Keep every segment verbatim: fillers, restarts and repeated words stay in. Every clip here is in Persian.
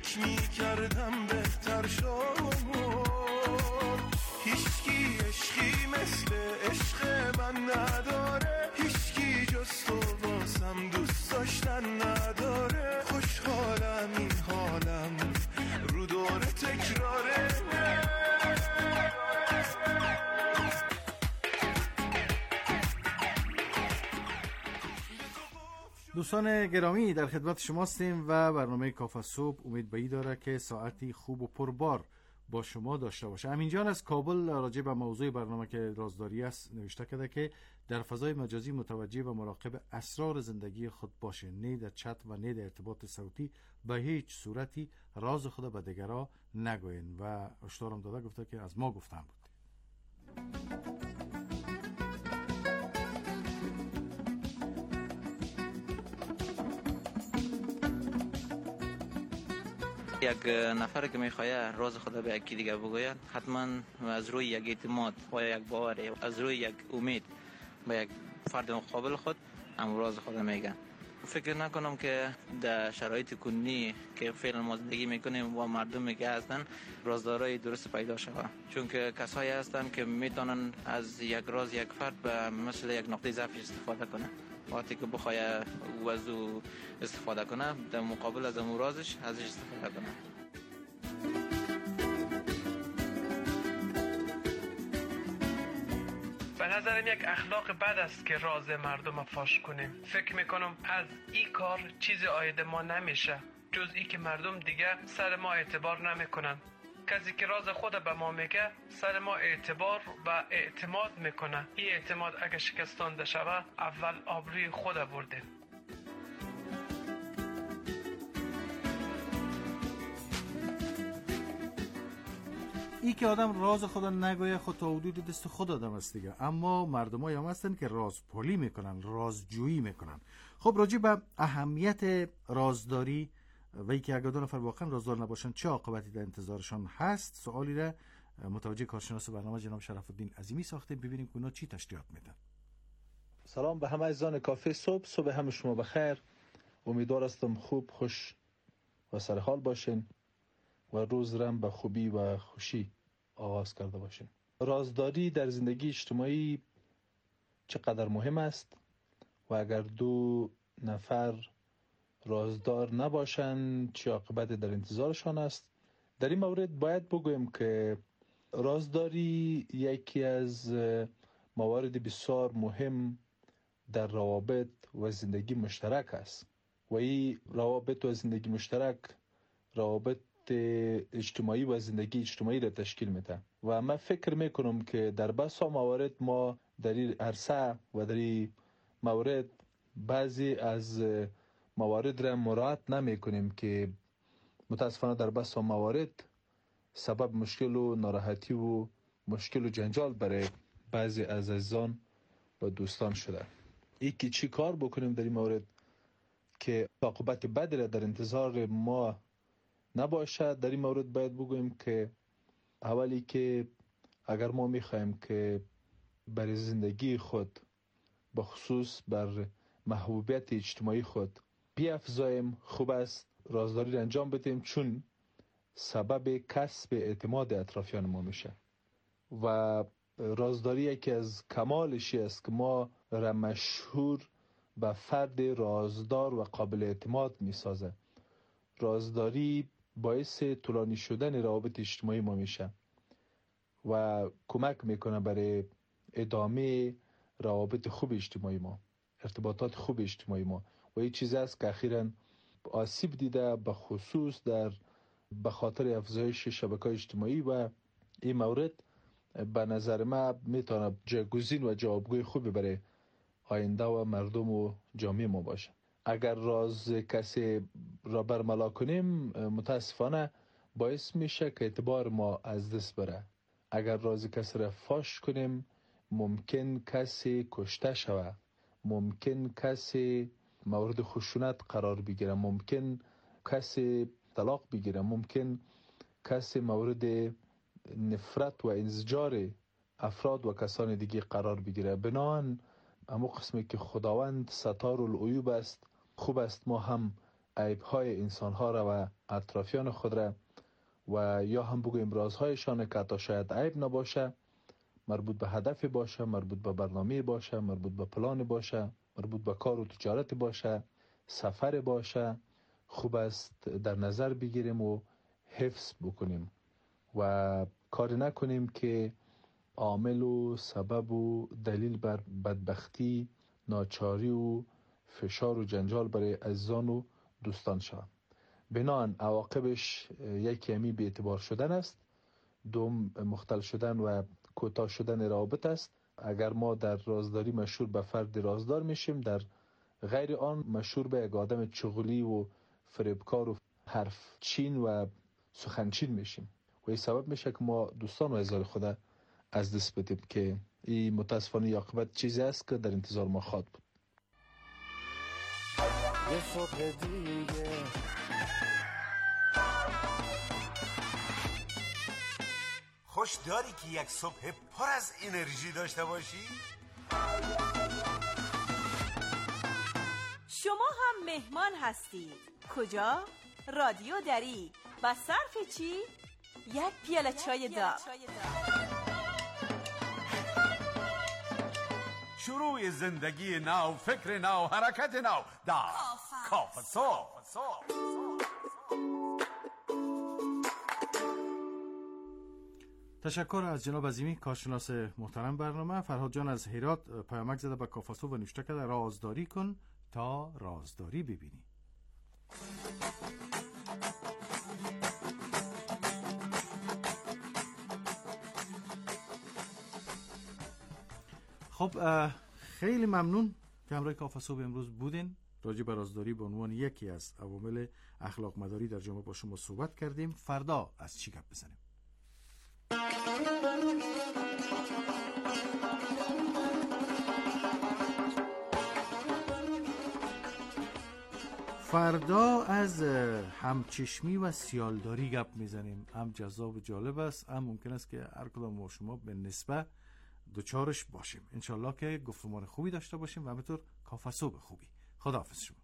فکر میکردم بهتر شد. هیچکی عشقی مثل عشق من نداره، هیچکی جز تو واسم دوست داشتن نداره. خوشحالم این حالم رو دور تکراره. دوستان گرامی، در خدمت شما هستیم و برنامه کافه صبح امید به این داره که ساعتی خوب و پربار با شما داشته باشه. امینجان از کابل راجع به موضوع برنامه که رازداری است نوشته کرده که در فضای مجازی متوجه و مراقب اسرار زندگی خود باشه، نه در چت و نه در ارتباط صوتی به هیچ صورتی راز خود به دیگران نگوین و هشدارم داده گفته که از ما گفتن بود. یک نفر که میخواه راز خدا به یکی دیگه بگوید، حتما از روی یک اعتماد و یک باور، از روی یک امید به یک فرد مقابل خود هم راز خدا میگن. فکر نکنم که در شرایط کنونی که فعلا ما زندگی میکنیم و مردمی که هستن رازدارای درست پیدا شود، چون که کسایی هستن که میتونن از یک راز یک فرد به مثل یک نقطه ضعف استفاده کنه. وقتی که بخواه او از او استفاده کنه، در مقابل از اون رازش ازش استفاده کنه. به نظرم یک اخلاق بد است که راز مردم فاش کنیم. فکر میکنم از این کار چیز عاید ما نمیشه، جز ای که مردم دیگه سر ما اعتبار نمیکنن. کسی که راز خود به ما میگه سر ما اعتبار و اعتماد میکنه. این اعتماد اگه شکستانده شود، اول آبروی خود برده. ای که آدم راز خدا نگویه خود تا حدود دست خود آدم است دیگه. اما مردمایی هم هستن که رازپولی میکنن، رازجویی میکنن. خب راجع به اهمیت رازداری و ای که اگر دو نفر واقعا رازدار نباشن چه عاقبتی در انتظارشان هست، سوالی را متوجه کارشناس برنامه جناب شرف الدین عظیمی ساختیم. ببینیم که اونا چی تشریحات میدن. سلام به همه عزیزان کافه صبح. صبح همه شما بخیر. امیدوار هستم خوب، خوش و سرحال باشین و روز رم به خوبی و خوشی آغاز کرده باشین. رازداری در زندگی اجتماعی چقدر مهم است و اگر دو نفر رازدار نباشند چه عاقبتی در انتظارشان است. در این مورد باید بگویم که رازداری یکی از موارد بسیار مهم در روابط و زندگی مشترک است و این روابط و زندگی مشترک روابط اجتماعی و زندگی اجتماعی را تشکیل میده و من فکر میکنم که در بسا موارد ما در این عرصه و در این مورد بعضی از موارد را مراعات نمی کنیم که متاسفانه در بسا موارد سبب مشکل و ناراحتی و مشکل و جنجال برای بعضی از عزیزان و دوستان شده. ای که چی کار بکنیم در این مورد که عاقبت بدی را در انتظار ما نباشد؟ در این مورد باید بگوییم که اولی که اگر ما میخوایم که برای زندگی خود بخصوص بر محبوبیت اجتماعی خود بیافزاییم، خوب است رازداری را انجام بدیم، چون سبب کسب اعتماد اطرافیان ما میشه و رازداری یکی از کمالشی است که ما را مشهور به فرد رازدار و قابل اعتماد میسازه. رازداری باعث طولانی شدن روابط اجتماعی ما میشه و کمک میکنه برای ادامه روابط خوب اجتماعی ما، ارتباطات خوب اجتماعی ما و این چیز است که اخیراً آسیب دیده، به خصوص در به خاطر افزایش شبکه‌های اجتماعی و این مورد به نظر من میتونه جایگزین و جوابگوی خوبی برای آینده و مردم و جامعه ما باشه. اگر راز کسی را برملا کنیم متاسفانه باعث میشه که اعتبار ما از دست بره. اگر راز کسی را فاش کنیم ممکن کسی کشته شود، ممکن کسی مورد خشونت قرار بگیره، ممکن کسی طلاق بگیره، ممکن کسی مورد نفرت و انزجار افراد و کسان دیگه قرار بگیره. بنابراین اما قسمی که خداوند ستار العیوب است، خوب است ما هم عیب‌های انسان‌ها را و اطرافیان خود را و یا هم بگوییم رازهایشان که حتی شاید عیب نباشه، مربوط به هدف باشه، مربوط به برنامه باشه، مربوط به پلان باشه، مربوط به کار و تجارت باشه، سفر باشه، خوب است در نظر بگیریم و حفظ بکنیم و کار نکنیم که عامل و سبب و دلیل بر بدبختی، ناچاری و فشار و جنجال برای عزیزان و دوستان شود. بنابراین عواقبش یکی همی به اعتبار شدن است، دوم مختل شدن و کوتاه شدن روابط است. اگر ما در رازداری مشهور به فرد رازدار میشیم، در غیر آن مشهور به یک آدم چغلی و فریبکار و حرف چین و سخنچین میشیم و این سبب میشه که ما دوستان و عزیزان خود از دست بدیم که این متاسفانه عاقبت چیزی است که در انتظار ما خواهد بود. یه صبح دیگه خوش داری که یک صبح پر از انرژی داشته باشی؟ شما هم مهمان هستید. کجا؟ رادیو دری. با صرف چی؟ یک پیاله چای داغ. شروع زندگی نو، فکر نو، حرکت نو در کافه صبح. تشکر از جناب عظیمی کارشناس محترم برنامه. فرهاد جان از هرات پیامک زده به کافه صبح و نوشته کرده رازداری کن تا رازداری ببینی. خب خیلی ممنون که همراه کافه صبح امروز بودین. راجع به رازداری به عنوان یکی از عوامل اخلاق مداری در جامعه با شما صحبت کردیم. فردا از چی گپ بزنیم؟ فردا از همچشمی و سیالداری گپ میزنیم. هم جذاب و جالب است، هم ممکن است که هر کدام ما شما به نسبت دوچارش باشیم. انشالله که گفتمان خوبی داشته باشیم و همینطور کافه صبح خوبی. خداحافظ شما.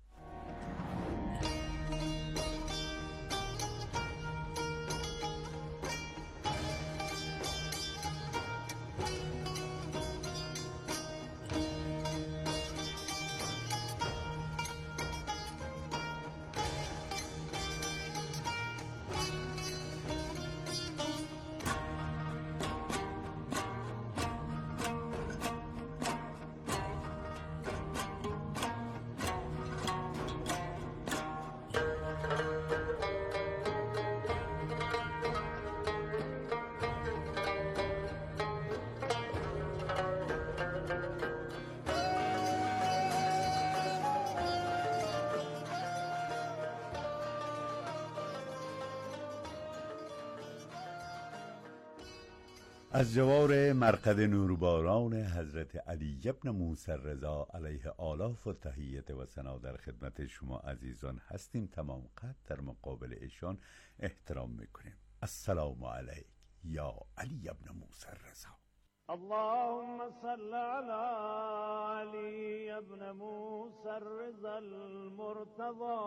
از جوار مرقد نورباران حضرت علی ابن موسی رضا علیه آلاف و تحیت و ثنا در خدمت شما عزیزان هستیم. تمام قد در مقابل ایشان احترام میکنیم. السلام علیک یا علی ابن موسی رضا. اللهم صل على علي ابن موسى الرضا المرتضى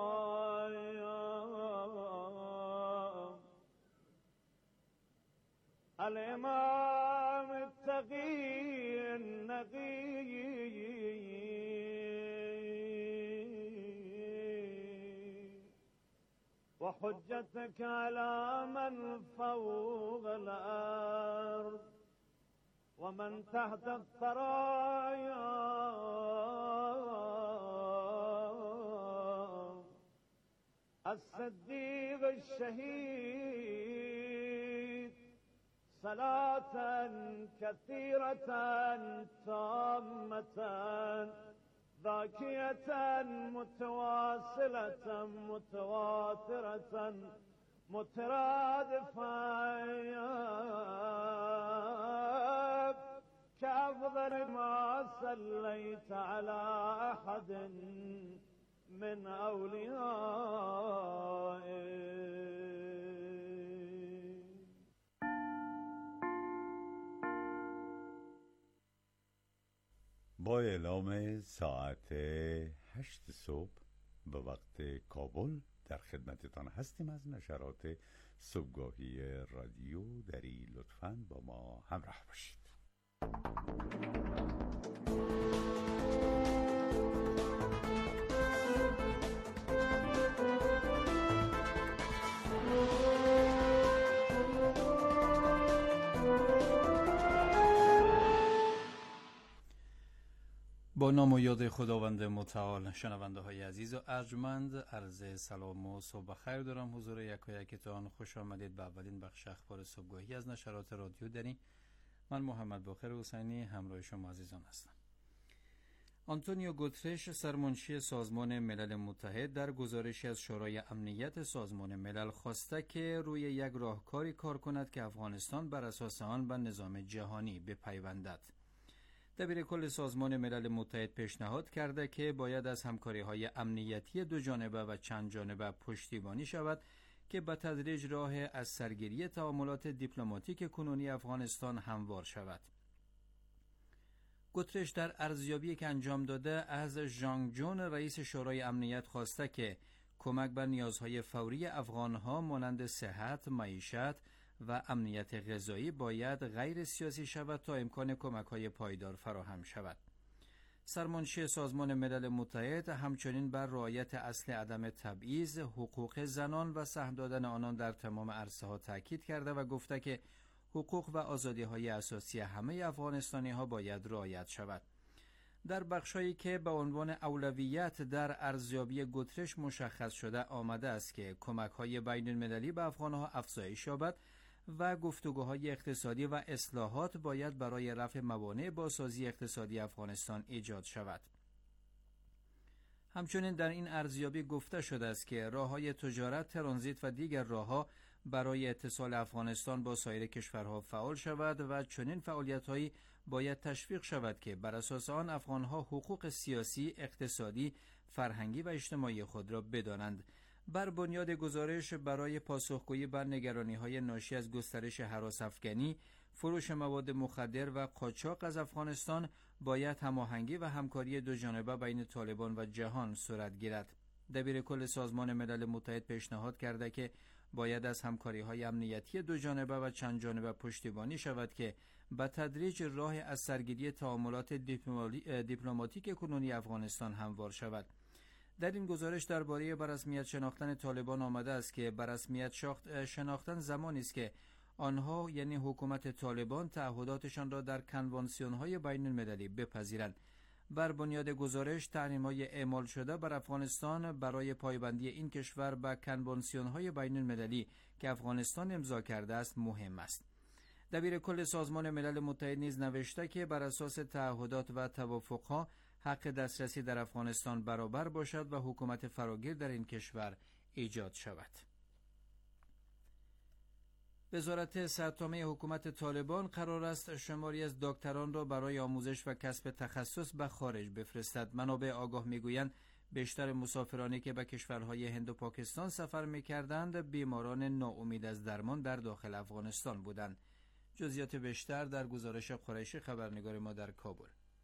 الإمام التقي النقي وحجتك على من فوق الأرض ومن تحت الثرايا الصديق الشهيد صلاة كثيرة تامة ذاكية متواصلة متواترة مترادفة كأفضل ما صليت على أحد من أوليائك. با اعلام ساعت هشت صبح به وقت کابل در خدمتتان هستیم از نشرات صبحگاهی رادیو دری. لطفاً با ما همراه باشید. با نام و یاد خداوند متعال، شنونده های عزیز و ارجمند، عرض سلام و صبح خیر دارم حضور یکایکتان. خوش آمدید به اولین بخش اخبار صبحگاهی از نشرات رادیو دری. من محمد باقر حسینی همراه شما عزیزان هستم. آنتونیو گوترش، سرمنشی سازمان ملل متحد، در گزارشی از شورای امنیت سازمان ملل خواسته که روی یک راهکاری کار کند که افغانستان بر اساس آن به نظام جهانی بپیوندد. دبیر کل سازمان ملل متحد پیشنهاد کرده که باید از همکاری‌های امنیتی دو جانبه و چند جانبه پشتیبانی شود که به تدریج راه از سرگیری تعاملات دیپلماتیک کنونی افغانستان هموار شود. گوترش در ارزیابی که انجام داده از ژانگ جون، رئیس شورای امنیت، خواسته که کمک به نیازهای فوری افغانها مانند صحت، معیشت و امنیت غذایی باید غیر سیاسی شود تا امکان کمک‌های پایدار فراهم شود. سرمنشی سازمان ملل متحد همچنین بر رعایت اصل عدم تبعیض، حقوق زنان و سهم دادن آنان در تمام عرصه‌ها تاکید کرده و گفته که حقوق و آزادی‌های اساسی همه افغانستانی‌ها باید رعایت شود. در بخشایی که به عنوان اولویت در ارزیابی گوترش مشخص شده آمده است که کمک‌های بین‌المللی به افغان‌ها افزایش یابد و گفتگوهای اقتصادی و اصلاحات باید برای رفع موانع بازسازی اقتصادی افغانستان ایجاد شود. همچنین در این ارزیابی گفته شده است که راه‌های تجارت، ترانزیت و دیگر راه‌ها برای اتصال افغانستان با سایر کشورها فعال شود و چنین فعالیت‌هایی باید تشویق شود که بر اساس آن افغان‌ها حقوق سیاسی، اقتصادی، فرهنگی و اجتماعی خود را بدانند. بر بنیاد گزارش برای پاسخگویی بر نگرانی‌های ناشی از گسترش هراس افغانی، فروش مواد مخدر و قاچاق از افغانستان باید هماهنگی و همکاری دو جانبه بین طالبان و جهان صورت گیرد. دبیر کل سازمان ملل متحد پیشنهاد کرده که باید از همکاری‌های امنیتی دو جانبه و چند جانبه پشتیبانی شود که به تدریج راه از سرگیری تعاملات دیپلماتیک کنونی افغانستان هموار شود. در این گزارش درباره به رسمیت شناختن طالبان آمده است که به رسمیت شناختن زمانی است که آنها یعنی حکومت طالبان تعهداتشان را در کنوانسیون‌های بین المللی بپذیرند. بر بنیاد گزارش تحریم‌های اعمال شده بر افغانستان برای پایبندی این کشور به کنوانسیون‌های بین المللی که افغانستان امضا کرده است مهم است. دبیر کل سازمان ملل متحد نیز نوشته که بر اساس تعهدات و توافق‌ها حق دسترسی در افغانستان برابر باشد و حکومت فراگیر در این کشور ایجاد شود. وزارت صحت‌عامه حکومت طالبان قرار است شماری از دکتران را برای آموزش و کسب تخصص به خارج بفرستد. منابع آگاه میگویند بیشتر مسافرانی که به کشورهای هند و پاکستان سفر می‌کردند بیماران ناامید از درمان در داخل افغانستان بودند. جزئیات بیشتر در گزارش قریشی، خبرنگار ما در کابل.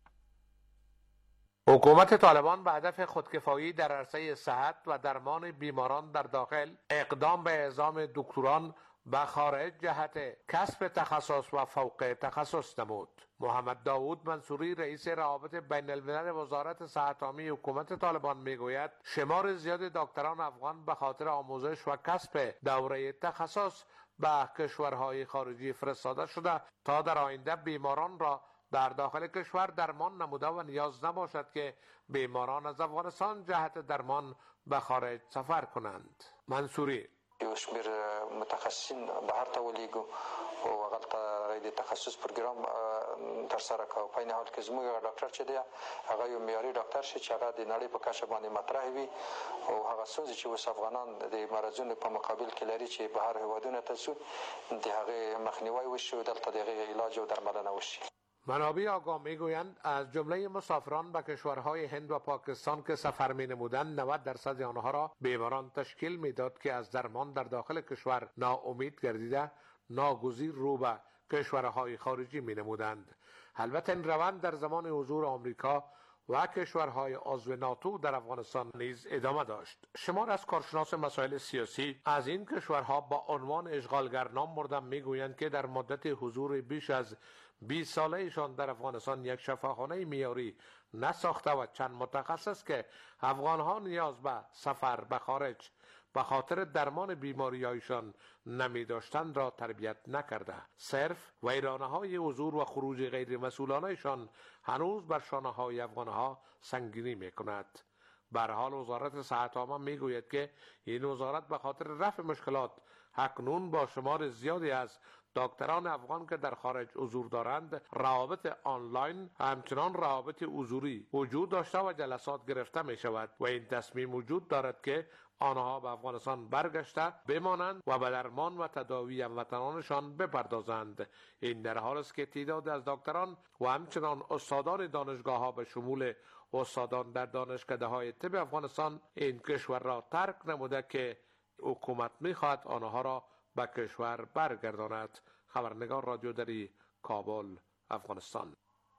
حکومت طالبان به هدف خودکفایی در عرصه صحت و درمان بیماران در داخل اقدام به اعزام دکتران به خارج جهت کسب تخصص و فوق تخصص نمود. محمد داوود منصوری، رئیس روابط بین الملل وزارت صحت عامه حکومت طالبان میگوید شمار زیاد دکتران افغان به خاطر آموزش و کسب دوره تخصص به کشورهای خارجی فرستاده شده تا در آینده بیماران را در داخل کشور درمان نموده و نیاز نباشد که بیماران از افغانستان جهت درمان به خارج سفر کنند. منصوری: یو شمیر متخصصین بهر ته ولیږو او هغه د تخصص پروګرام ترسره کوو. په این حال کې زموږ ډاکټر چې دی هغه یو معیاري ډاکټر شي چې هغه د نړۍ په کچه باندې مطرح وي او هغه ستونزې چې اوس افغانان د مرضونو په مقابل کې لري چې بهر هیوادونو ته ځو د هغې مخنیوی وشي او دلته د هغې علاج او درملنه وشي. منابع آگاه میگویند از جمله مسافران به کشورهای هند و پاکستان که سفر می نمودند نود درصد آنها را بیماران تشکیل میداد که از درمان در داخل کشور ناامید گردیده ناگزیر رو به کشورهای خارجی می نمودند. البته این روند در زمان حضور آمریکا و کشورهای عضو ناتو در افغانستان نیز ادامه داشت. شمار از کارشناس مسائل سیاسی از این کشورها با عنوان اشغالگر نام بردن میگویند که در مدت حضور بیش از بیست سالهشان در افغانستان یک شفاخانه معیاری نساخته و چند متخصص که افغانها نیاز به سفر به خارج به خاطر درمان بیماری‌هایشان نمی داشتند را تربیت نکرده. صرف ویرانه‌های حضور و خروج غیر مسئولانه‌شان هنوز بر شانه‌های افغانها سنگینی می‌کند. به هر حال وزارت صحت عامه میگوید که این وزارت به خاطر رفع مشکلات اکنون با شمار زیادی از دکتران افغان که در خارج حضور دارند روابط آنلاین همچنان روابط حضوری وجود داشته و جلسات گرفته می شود و این تصمیم وجود دارد که آنها به افغانستان برگشته بمانند و به درمان و تداوی هموطنانشان بپردازند. این در حال است که تعداد از دکتران و همچنان استادان دانشگاه ها به شمول استادان در دانشکده های طب افغانستان این کشور را ترک نموده که حکومت می‌خواهد آنها را به کشور برگرداند. خبرنگار رادیو دری، کابل، افغانستان.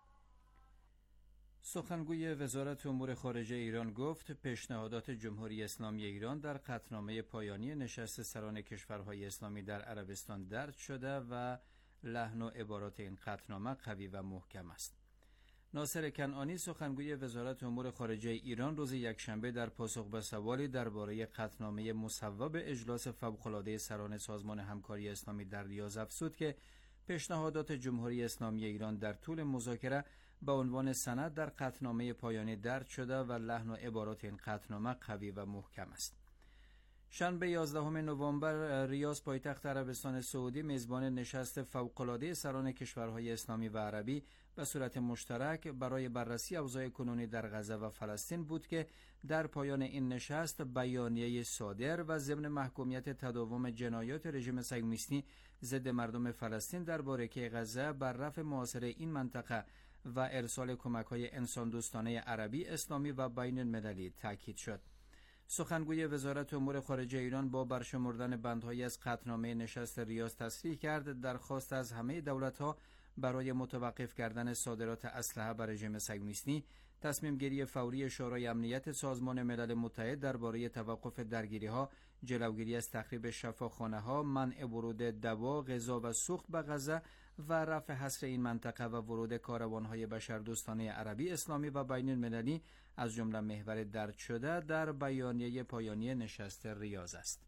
سخنگوی وزارت امور خارجه ایران گفت پیشنهادات جمهوری اسلامی ایران در قطعنامه پایانی نشست سران کشورهای اسلامی در عربستان درج شده و لحن و عبارات این قطعنامه قوی و محکم است. ناصر کنعانی سخنگوی وزارت امور خارجه ایران روز یکشنبه در پاسخ به سوالی درباره قطعنامه مصوب اجلاس فوق‌العاده سران سازمان همکاری اسلامی در ریاض افزود که پیشنهادات جمهوری اسلامی ایران در طول مذاکره به عنوان سند در قطعنامه پایانی درج شده و لحن و عبارات این قطعنامه قوی و محکم است. شنبه یازدهم نوامبر ریاض پایتخت عربستان سعودی میزبان نشست فوق‌العاده سران کشورهای اسلامی و عربی به صورت مشترک برای بررسی اوضاع کنونی در غزه و فلسطین بود که در پایان این نشست بیانیه صادر و ضمن محکومیت تداوم جنایات رژیم صهیونیستی ضد مردم فلسطین درباره که غزه بر رفع محاصره این منطقه و ارسال کمک‌های انسان دوستانه عربی، اسلامی و بین المللی تاکید شد. سخنگوی وزارت امور خارجه ایران با برشمردن بندهایی از قطعنامه نشست ریاض تصریح کرد درخواست از همه دولت‌ها برای متوقف کردن صادرات اسلحه بر رژیم صهیونیستی، تصمیم گیری فوری شورای امنیت سازمان ملل متحد درباره توقف درگیری‌ها، جلوگیری از تخریب شفاخانه‌ها، منع ورود دوا، غذا و سوخت به غزه و رفع حصر این منطقه و ورود کاروان‌های بشردوستانه عربی، اسلامی و بین المللی از جمله محور درج شده در بیانیه پایانی نشست ریاض است.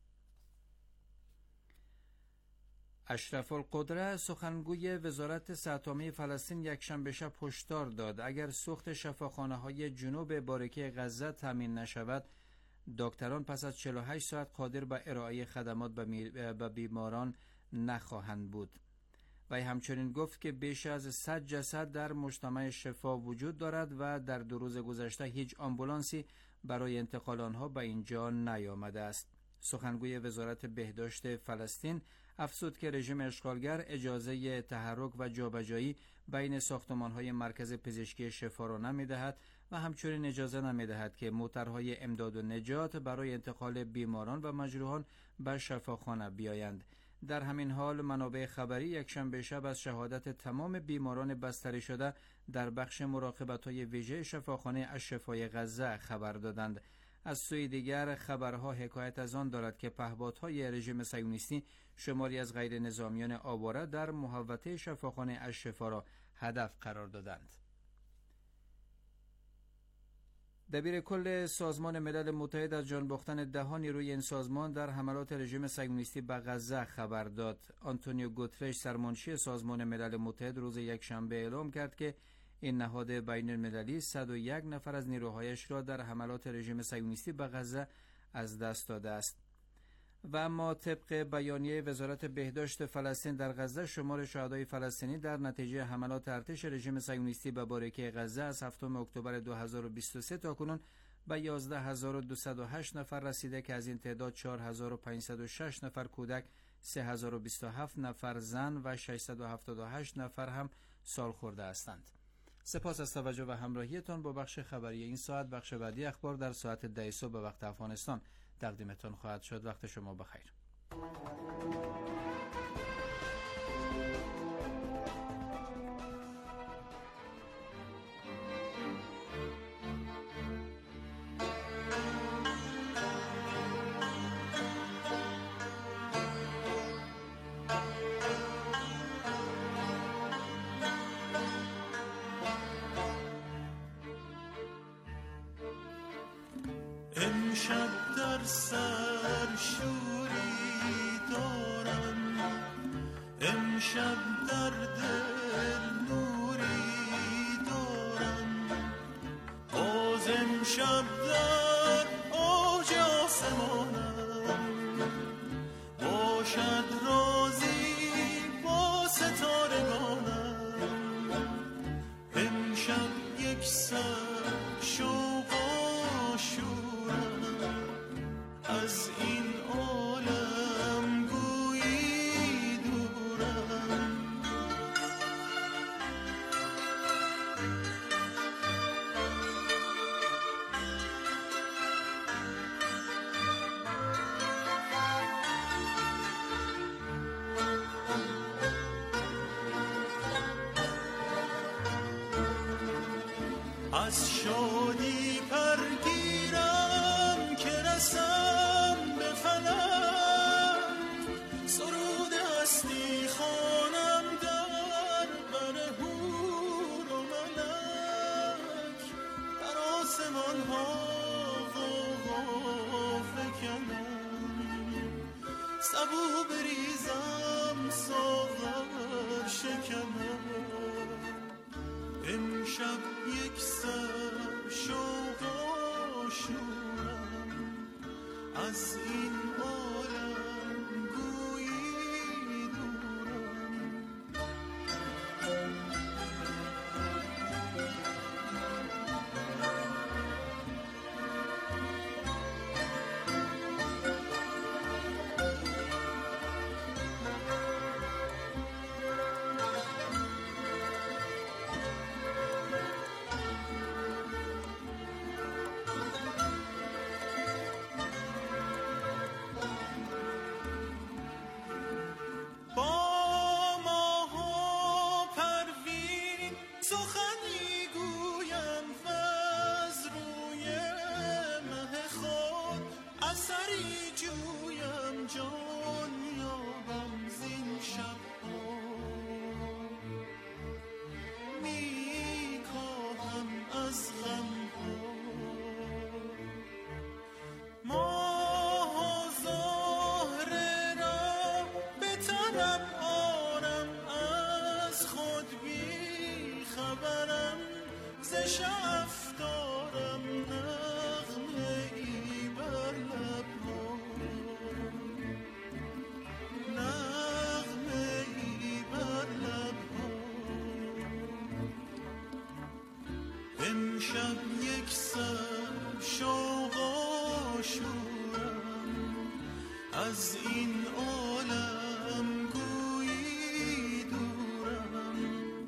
اشرف القدره سخنگوی وزارت صحت عامه فلسطین یکشنبه شب هشدار داد اگر سوخت شفاخانه‌های جنوب بارکه غزه تامین نشود، دکتران پس از چهل و هشت ساعت قادر به ارائه خدمات به بیماران نخواهند بود. و همچنین گفت که بیش از صد جسد در مجتمع شفا وجود دارد و در دو روز گذشته هیچ آمبولانسی برای انتقال آنها به اینجا نیامده است. سخنگوی وزارت بهداشت فلسطین افزود که رژیم اشغالگر اجازه تحرک و جابجایی بین ساختمان‌های مرکز پزشکی شفا را نمی‌دهد و همچنین اجازه نمی‌دهد که موترهای امداد و نجات برای انتقال بیماران و مجروحان به شفاخانه بیایند. در همین حال منابع خبری یکشنبه شب از شهادت تمام بیماران بستری شده در بخش مراقبت‌های ویژه شفاخانه الشفای غزه خبر دادند. از سوی دیگر خبرها حکایت از آن دارد که پهپادهای رژیم صهیونیستی شماری از غیر نظامیان آواره در محوطه شفاخانه الشفا را هدف قرار دادند. دبیر کل سازمان ملل متحد از جان باختن ده نیروی این سازمان در حملات رژیم صهیونیستی به غزه خبر داد. آنتونیو گوترش سرمنشی سازمان ملل متحد روز یکشنبه اعلام کرد که این نهاد بین المللی صد و یک نفر از نیروهایش را در حملات رژیم صهیونیستی به غزه از دست داده است. و اما طبق بیانیه وزارت بهداشت فلسطین در غزه شمار شهدای فلسطینی در نتیجه حملات ارتش رژیم صهیونیستی به بارکه غزه از هفتم اکتبر دو هزار و بیست و سه تا کنون به یازده هزار و دویست و هشت نفر رسیده که از این تعداد چهار هزار و پانصد و شش نفر کودک، سه هزار و بیست و هفت نفر زن و ششصد و هفتاد و هشت نفر هم سالخورده هستند. سپاس از توجه و همراهیتان با بخش خبری این ساعت. بخش بعدی اخبار در ساعت ده صبح به وقت افغانستان تقدیمتان خواهد شد. وقت شما بخیر. امشب در سر شوری دارم، امشب در دل نوری دارم، باز امشب در اوج آسمانم، باشد رازی با ستارگانم، امشب یک سر شوق و شورم، از این عالم گویی دورم. از شادی پرگیرم که رسم به فلک، سرود هستی خوانم در بر حور و ملک، در آسمان ها غوغا فکنم، سبو بریزم ساغر شکنم، امشب یک سر شوق و شورم، از این عالم گویی دورم. امشب یک سر شوق و شورم، از این عالم گویی دورم.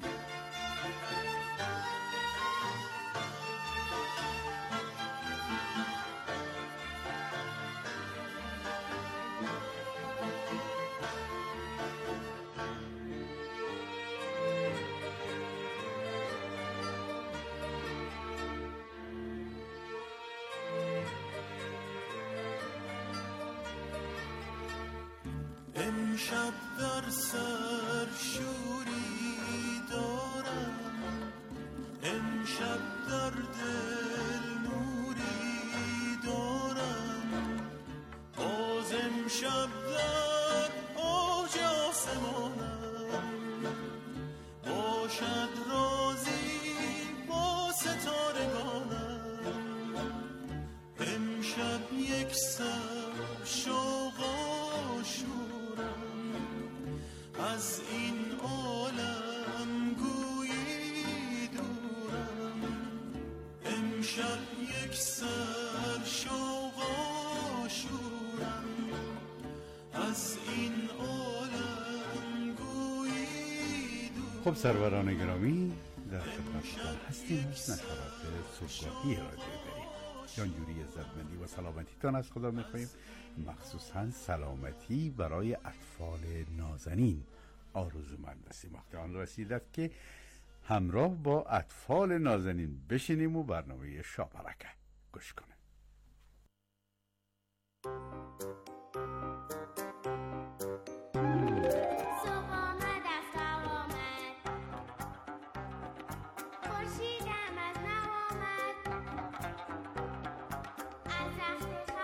امشب در سر شوری دارم، امشب در دل نوری دارم، باز امشب در اوج آسمانم، باشد رازی با ستارگانم، امشب یک سر شوق و شورم، از این عالم گویی دورم. امشب یک سر شوق و شورم، از این عالم گویی دورم. خب سروران گرامی، در خدمتتان هستیم. نشرات صبحگاهی رادیو دری، جانجوری عزتمندی و سلامتیتان از خدا می‌خواهیم، مخصوصاً سلامتی برای اطفال نازنین آرزومند هستیم. وقت آن رسیده است که همراه با اطفال نازنین بشینیم و برنامه شاپرکه گوش کنیم. خورشیدم از نو آمد، از رخت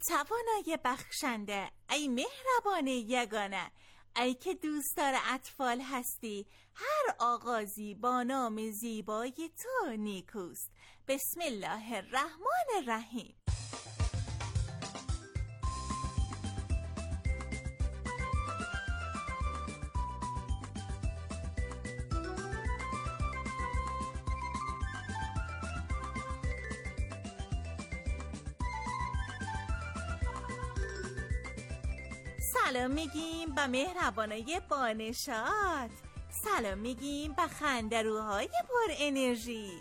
توانای بخشنده، ای مهربان یگانه، ای که دوستدار اطفال هستی، هر آغازی با نام زیبای تو نیکوست. بسم الله الرحمن الرحیم. سلام میگیم به مهربانای بانشات، سلام میگیم به خندروهای پر انرژی.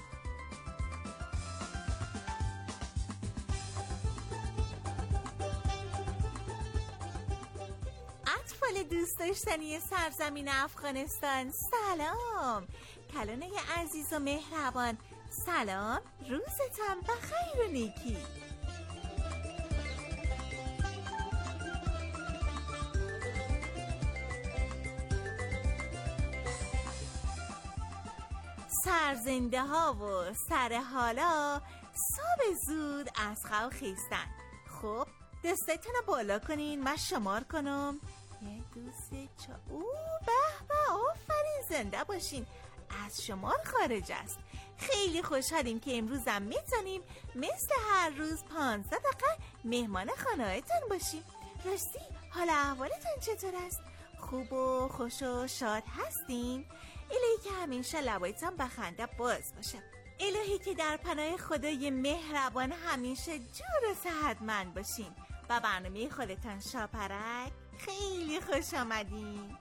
اطفال دوست داشتنی سرزمین افغانستان، سلام. کلانه عزیز و مهربان، سلام، روزتان بخیر و نیکی. سرزنده ها و سر حالا صبح زود از خواب خیستن. خب دستتون رو بالا کنین، من شمار کنم. یه دو سه چهار. او به به، آفرین، زنده باشین، از شمار خارج است. خیلی خوشحالیم که امروزم میتونیم مثل هر روز پانزده دقیقه مهمان خانه‌تون باشیم. راستی حال احوالتون چطور است؟ خوب و خوش و شاد هستین؟ الهی که همیشه لبایتان بخنده باز باشه. الهی که در پناه خدای مهربان همیشه جور و صحتمند باشین. با برنامه خودتان شاپرک خیلی خوش آمدین.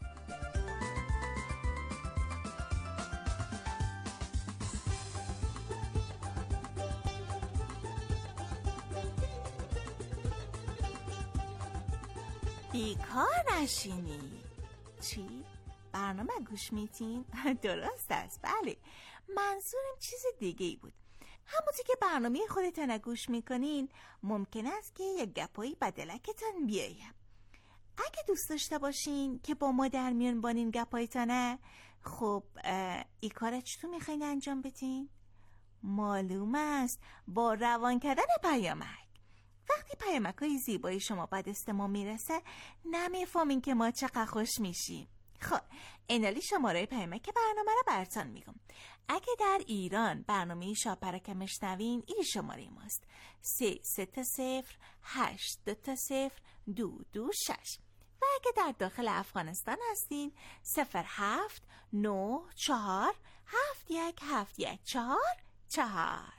بیکار نشینی. چی؟ برنامه گوش میتین؟ درست است، بله، منظورم چیز دیگه ای بود. همونطور که برنامه خودتان گوش میکنین ممکن است که یک گپایی به دلکتان بیاید. اگه دوست داشته باشین که با ما در میان بانین گپایتانه، خب ای کار چطور میخواین انجام بدین؟ معلوم است با روان کردن پیامک. وقتی پیامک های زیبایی شما به دست ما میرسه نمیفهمین که ما چقدر خوش میشیم. خب اینالی شماره پیامک برنامه رو براتون میگم. اگه در ایران برنامه شاپرک مشنوین، این شماره ماست: سه سه تا صفر هشت دو تا صفر دو دو شش. و اگه در داخل افغانستان هستین، صفر هفت نه چهار هفت یک هفت یک چهار چهار.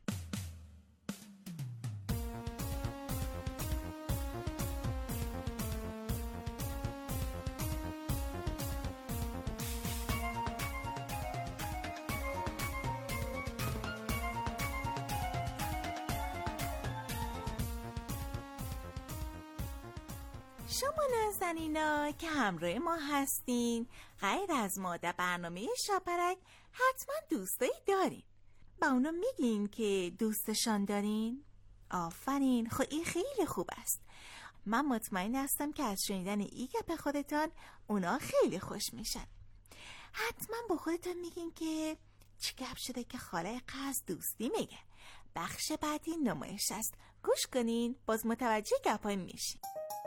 شما نازنینا که همراه ما هستین، غیر از ما در برنامه شاپرک حتما دوستایی دارین. با اونا میگین که دوستشان دارین؟ آفرین، خب این خیلی خوب است. من مطمئن هستم که از شنیدن این گپ خودتان اونا خیلی خوش میشن. حتما با خودتان میگین که چه گپ شده که خاله قز دوستی میگه. بخش بعدی نمایش است، گوش کنین، باز متوجه گپای میشین.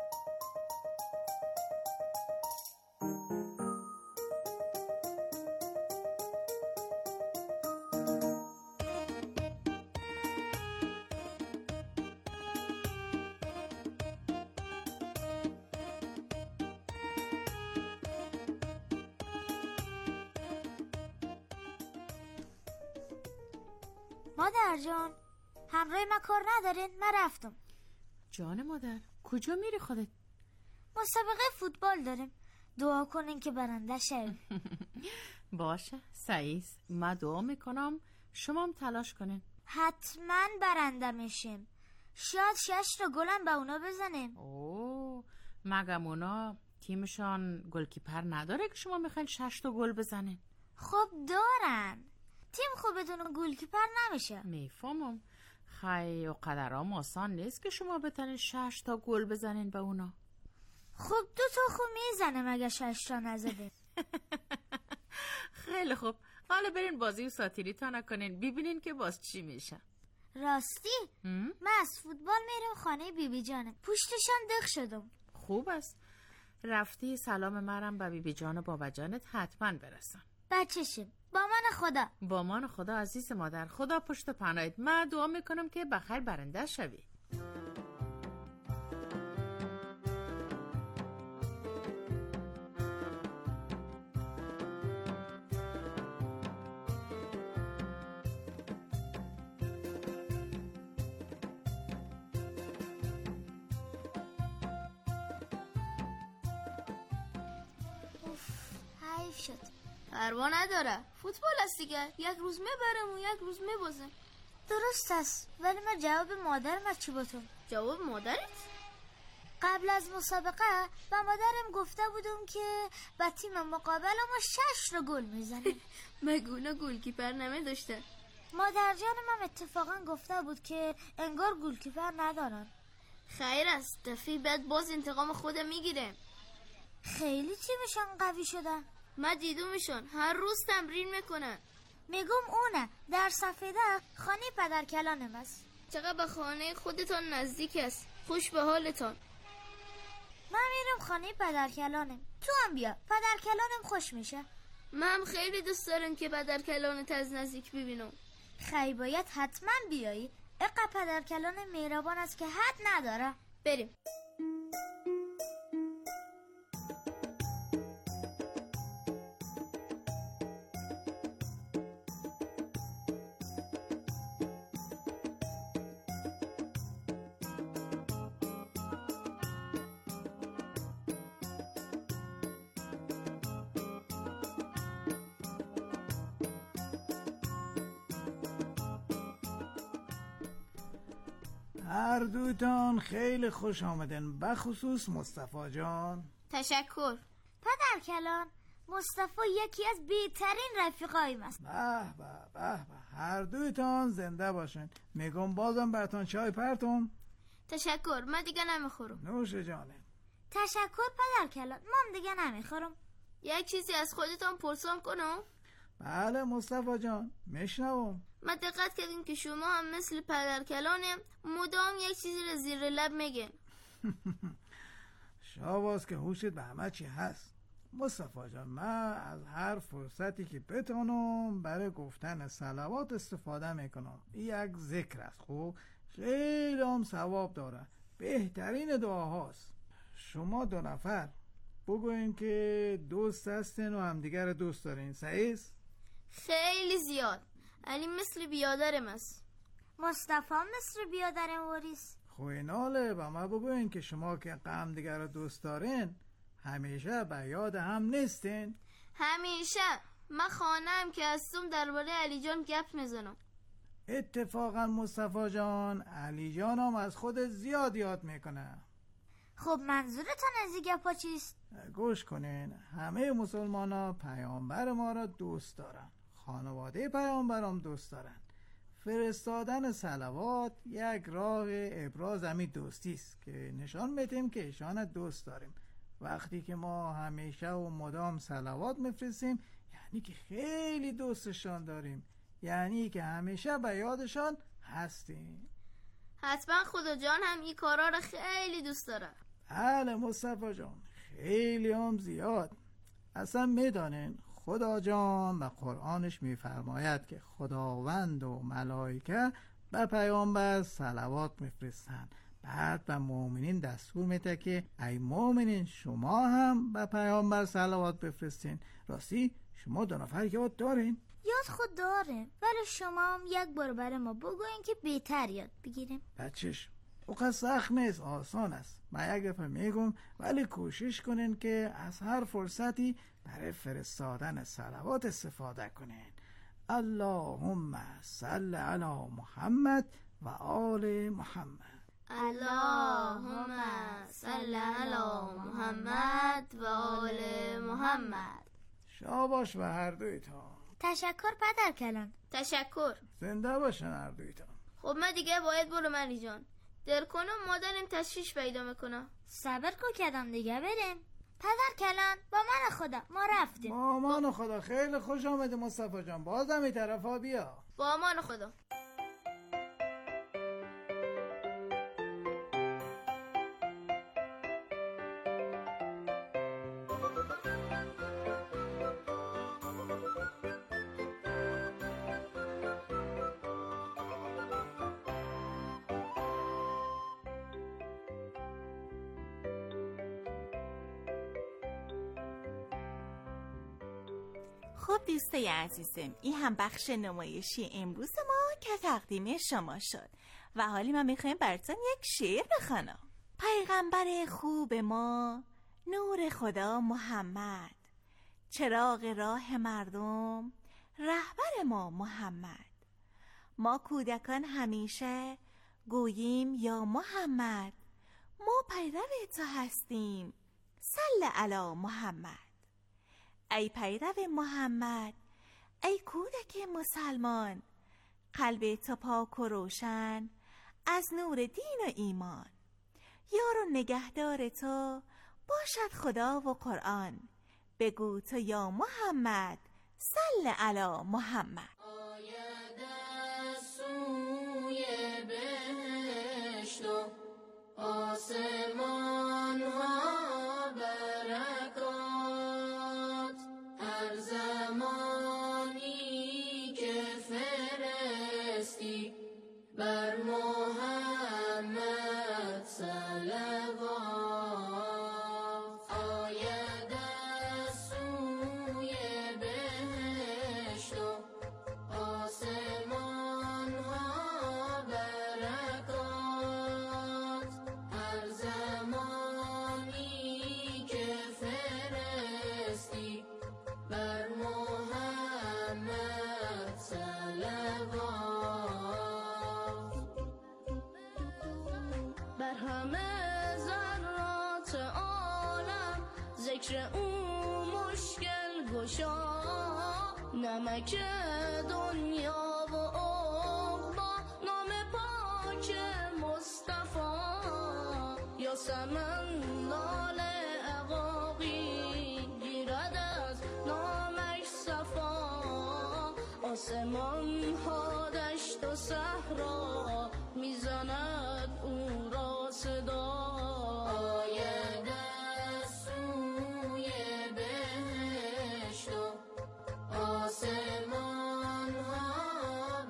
مادر جان، همراه ما کار ندارین؟ من رفتم. جان مادر، کجا میری خودت؟ مسابقه فوتبال داریم، دعا کنین که برنده شویم. باشه سعیس، من دعا میکنم شما هم تلاش کنین. حتما برنده میشیم. شاید شش تا گلم به اونا بزنیم. اوه، مگم اونا تیمشان گلکیپر نداره که شما میخواین شش تا گل بزنین؟ خب دارن. تیم خوب بدون گلکیپر نمیشه. میفهمم. خیلی و قدرام آسان نیست که شما بتونین شش تا گل بزنین به اونا. خب دو تا خوب میزنه مگه شش تا نزده. خیلی خوب، حالا برین بازی و ساتیری تا نکنین ببینین که باز چی میشه. راستی؟ من از فوتبال میرم خانه بیبی بی جانم، پشتشم دق شدم. خوب است. رفتی سلام مرم به بیبی جان و بابا جانت حتما برسن. بچه‌شم با من خدا. با من خدا عزیز مادر. خدا پشت پناهت. من دعا میکنم که بخیر برنده شوی. شد. پروا نداره، فوتبال است دیگه، یک روز میبرم و یک روز میبازم. درست است، ولی من جواب مادرم از چی باتون؟ جواب مادرت؟ قبل از مسابقه به مادرم گفته بودم که با تیم مقابل ما شش رو گل میزنیم. مگونه گلکیپر نمیداشته؟ مادر جانم هم اتفاقا گفته بود که انگار گلکیپر ندارن. خیر است، دفعه بعد باز انتقام خودم میگیرم. خیلی تیمشان قوی شدن. من دیدومشون هر روز تمرین میکنن. میگم اونه در صفحه ده خانه پدر کلانم است. چقدر به خانه خودتان نزدیک است. خوش به حالتان. من میرم خانه پدر کلانم، تو هم بیا، پدر کلانم خوش میشه. من هم خیلی دوست دارم که پدر کلانت از نزدیک ببینم. خیلی باید حتما بیایی، اقا پدر کلان مهربان است که حد نداره. بریم. هر دوتان خیلی خوش آمدن، بخصوص مصطفی جان. تشکر. پدر کلان، مصطفی یکی از بهترین رفیقایم است. به به به به، هر دوتان زنده باشن. میگم بازم براتون چای پرتم. تشکر، من دیگه نمیخورم. نوش جانه. تشکر پدر کلان، من دیگه نمیخورم. یک چیزی از خودتان پرسم کنم؟ بله مصطفی جان، میشنوم. من دقت کردیم که شما هم مثل پدر کلانم مدام یک چیزی رو زیر لب میگن. شاباس که هوشت به همه چی هست. مصطفی جان، من از هر فرصتی که بتونم برای گفتن صلوات استفاده میکنم. یک ذکر است، خوب خیلی هم ثواب داره، بهترین دعاهاست. شما دو نفر بگوین که دوست هستین و همدیگر دوست دارین، صحیح است؟ خیلی زیاد. علی مثل بیادرم است. مصطفی مثل بیادرم وریس. خویناله با ما بگوین که شما که قم دیگر رو دوست دارین همیشه به یاد هم نیستین. همیشه من خانم که هستم درباره علی جان گپ میزنم. اتفاقا مصطفی جان، علی جان هم از خود زیاد یاد میکنه. خب منظورتان از این گپا چیست؟ گوش کنین، همه مسلمان ها پیامبر ما را دوست دارن، خانواده پیامبرام دوست دارن. فرستادن صلوات یک راه ابراز همین دوستی است که نشان میدیم که ایشان دوست داریم. وقتی که ما همیشه و مدام صلوات میفرستیم یعنی که خیلی دوستشان داریم، یعنی که همیشه به یادشان هستیم. حتما خدا جان هم این کارا رو خیلی دوست داره. بله مصطفی جان، خیلی هم زیاد. اصلا میدانین خدا جان به قرآنش میفرماید که خداوند و ملائکه به پیامبر صلوات میفرستند. بعد به مؤمنین دستور میده که ای مؤمنین شما هم به پیامبر صلوات بفرستین. راستی شما دو نفر یاد دارین؟ یاد خود داریم، ولی شما هم یک بار برای ما بگوین که بهتر یاد بگیریم. بچش اوقات سخت نیست، آسان است. من یک دفعه میگم، ولی کوشش کنین که از هر فرصتی برای فرستادن صلوات استفاده کنین. اللهم صل علی محمد و آل محمد. اللهم صل علی محمد و آل محمد. شاباش به هر دویتان. تشکر پدر کلان. تشکر. زنده باشن هر دویتان. خب من دیگه باید برم علی جان. در کنم مادرم تشویش پیدا میکنه. صبر کو کدام دیگه بریم. پدر کلان با من خدا ما رفتیم. با من خدا. خیلی خوش آمده مصطفی جان، بازم این طرفا بیا. با من خدا. خب دوستای عزیزم، این هم بخش نمایشی امروز ما که تقدیم شما شد و حالی من میخوایم براتون یک شعر بخوانم. پیغمبر خوب ما، نور خدا محمد، چراغ راه مردم، رهبر ما محمد. ما کودکان همیشه گوییم یا محمد، ما پیرو تو هستیم، صل علی محمد. ای پیرو محمد، ای کودک مسلمان، قلب تو پاک و روشن از نور دین و ایمان. یار و نگهدار تو باشد خدا و قرآن، بگو تو یا محمد، صل علی محمد. آید سوی بهشت و آسمان ها برکات، هر زمانی که فرستی بر محمد صلوات. آید سوی بهشت و آسمان ها برکات، هر زمانی که فرستی بر محمد صلوات. بر همه ذرات عالم ذکر او مشکل گشا، نمک دنیا و عقبا نام پاک مصطفی. یا سمن لال عقاقی گیرد از نامش صفا، آسمان ها دشت و صحرا میزند او را صدا. آید سوی بهشت و آسمان ها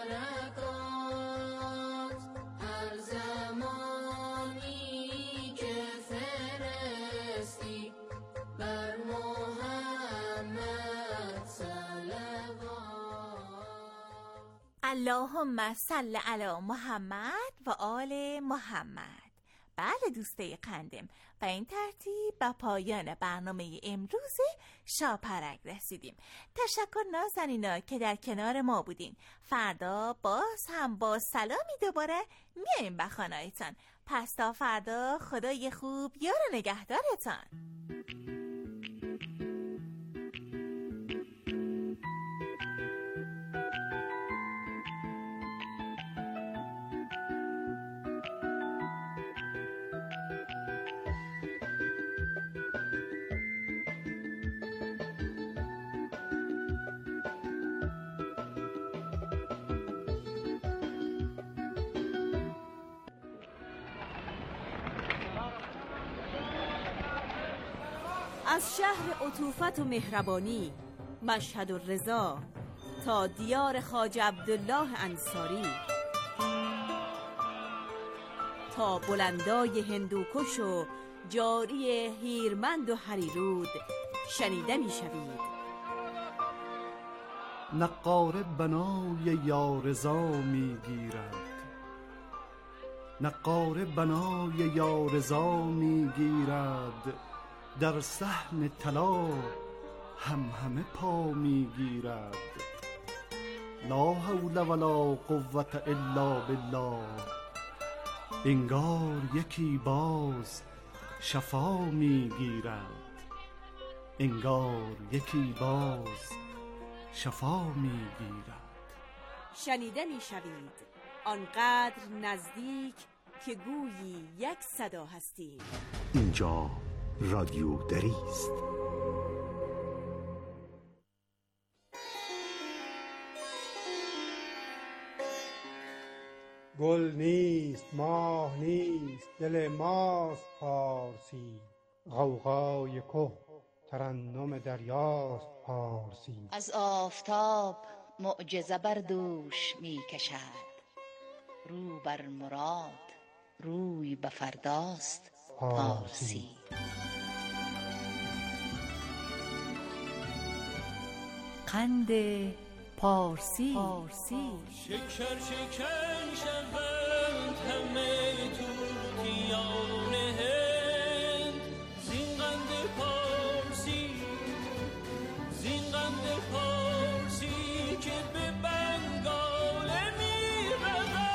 برکات، هر زمانی که فرستی بر محمد صلوات. اللهم صل علی محمد و آل محمد. بله دوستای قندم، و این ترتیب به پایان برنامه امروز شاپرک رسیدیم. تشکر نازنینا که در کنار ما بودین. فردا باز هم با سلامی دوباره میایم به خانه‌تان. پس تا فردا خدای خوب یار و نگهدارتان. از شهر عطوفت و مهربانی مشهد و رضا تا دیار خواجه عبدالله انصاری، تا بلندای هندوکش و جاری هیرمند و هریرود شنیده می شوید. نقاره بنای یارزا می گیرد، نقاره بنای یارزا می گیرد، در صحن طلا هم همه پا می گیرد. لا حول ولا قوة الا بالله، انگار یکی باز شفا می گیرد، انگار یکی باز شفا می گیرد. شنیده می شوید آنقدر نزدیک که گویی یک صدا هستید. اینجا رادیو دری است. گل نیست، ماه نیست، دل ماست پارسی، غوغای که ترنم دریاست پارسی. از آفتاب معجزه بر دوش می کشد، رو بر مراد روی به فرداست پارسی. قند پارسی, پارسی. شکر شکن شوند همه توتیان هند زین قند پارسی زین قند پارسی که به بنگال می رود.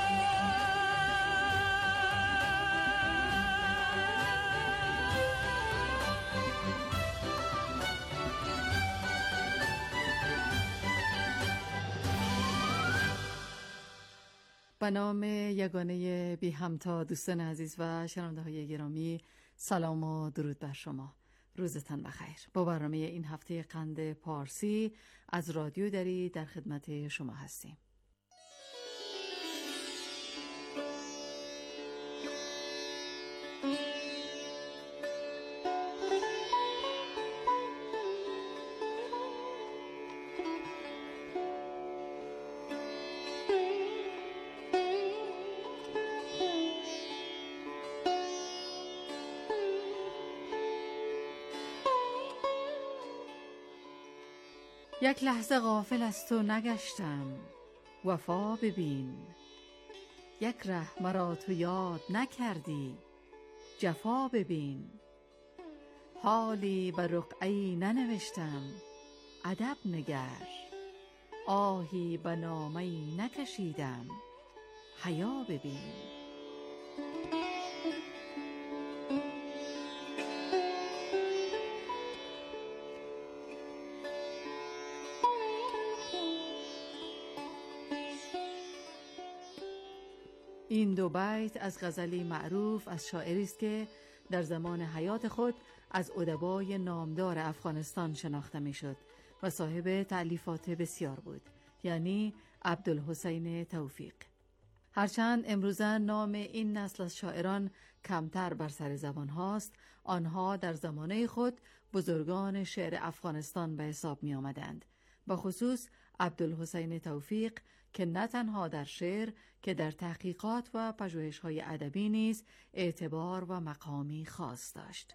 به نام یگانه بی همتا دوستان عزیز و شنونده های گرامی، سلام و درود بر شما. روزتان بخیر. با برنامه این هفته قند پارسی از رادیو دری در خدمت شما هستیم. یک لحظه غافل از تو نگشتم، وفا ببین. یک ره مرا تو یاد نکردی، جفا ببین. حالی بر رقعه‌ای ننوشتم، ادب نگر. آهی به نامه‌ای نکشیدم، حیا ببین. این دو بیت از غزلی معروف از شاعری است که در زمان حیات خود از ادبای نامدار افغانستان شناخته میشد و صاحب تألیفات بسیار بود، یعنی عبدالحسین توفیق. هرچند امروزه نام این نسل از شاعران کمتر بر سر زبان هاست، آنها در زمانه خود بزرگان شعر افغانستان به حساب می آمدند، به خصوص عبدالحسین توفیق که نه تنها در شعر که در تحقیقات و پژوهش‌های ادبی نیز اعتبار و مقامی خاص داشت.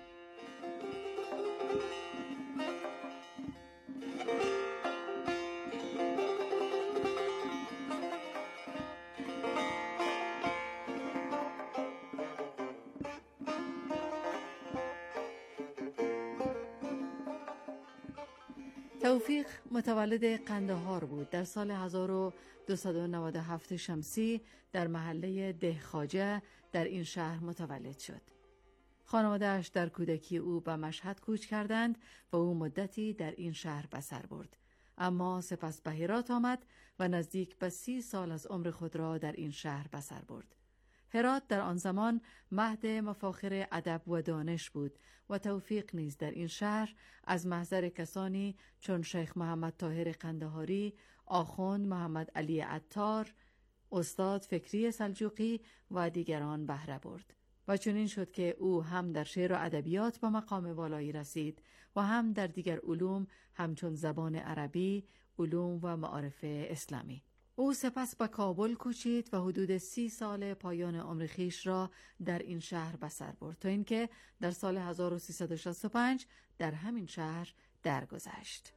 توفیق متولد قندهار بود. در سال هزار و دویست و نود و هفت شمسی در محله دهخواجه در این شهر متولد شد. خانواده‌اش در کودکی او به مشهد کوچ کردند و او مدتی در این شهر به سر برد. اما سپس به هرات آمد و نزدیک به سی سال از عمر خود را در این شهر به سر برد. هرات در آن زمان مهد مفاخر ادب و دانش بود و توفیق نیز در این شهر از محضر کسانی چون شیخ محمد طاهر قندهاری، آخوند محمد علی عطار، استاد فکری سلجوقی و دیگران بهره برد و چنین شد که او هم در شعر و ادبیات به مقام والایی رسید و هم در دیگر علوم همچون زبان عربی، علوم و معارف اسلامی. او سپس به کابل کوچید و حدود سی سال پایان عمر خویش را در این شهر به سر برد تا اینکه در سال هزار و سیصد و شصت و پنج در همین شهر درگذشت.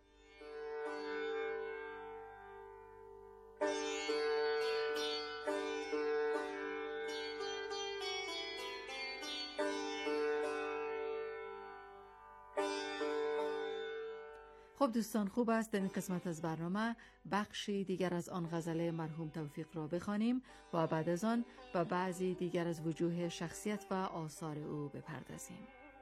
خب دوستان، خوب است در این قسمت از برنامه بخشی دیگر از آن غزل مرحوم توفیق را بخوانیم و بعد از آن به بعضی دیگر از وجوه شخصیت و آثار او بپردازیم.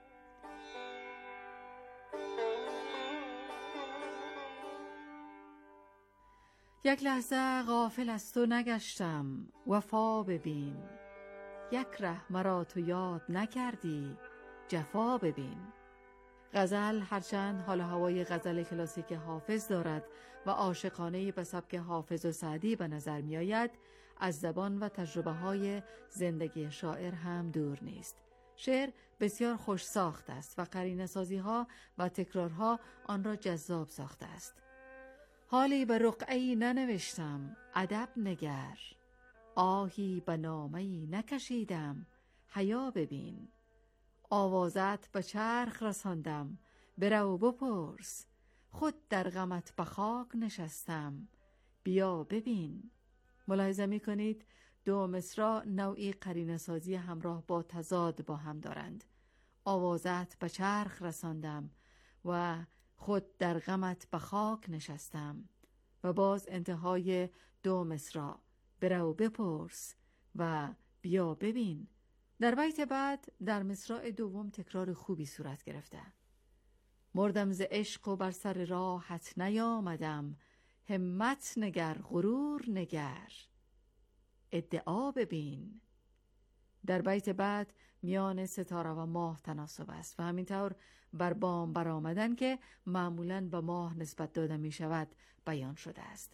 یک لحظه غافل از تو نگشتم، وفا ببین. یک ره مرا تو یاد نکردی، جفا ببین. غزل هرچند حال و هوای غزل کلاسیک حافظ دارد و عاشقانه‌ای به سبک حافظ و سعدی به نظر می آید، از زبان و تجربه های زندگی شاعر هم دور نیست. شعر بسیار خوش ساخت است و قرینه سازی ها و تکرارها آن را جذاب ساخته است. حالی به رقعه‌ای ننوشتم، ادب نگر. آهی به نامه‌ای نکشیدم، حیا ببین. آوازت به چرخ رساندم، برو بپرس. خود در غمت به خاک نشستم، بیا ببین. ملاحظه می کنید دو مصرع نوعی قرینه سازی همراه با تضاد با هم دارند. آوازت به چرخ رساندم و خود در غمت به خاک نشستم و باز انتهای دو مصرع برو بپرس و بیا ببین. در بیت بعد در مصرع دوم تکرار خوبی صورت گرفته. مردم ز عشق و بر سر راحت نیامدم، همت نگر غرور نگر، ادعا ببین. در بیت بعد میان ستاره و ماه تناسب است و همینطور بر بام برآمدن که معمولاً به ماه نسبت داده می شود بیان شده است.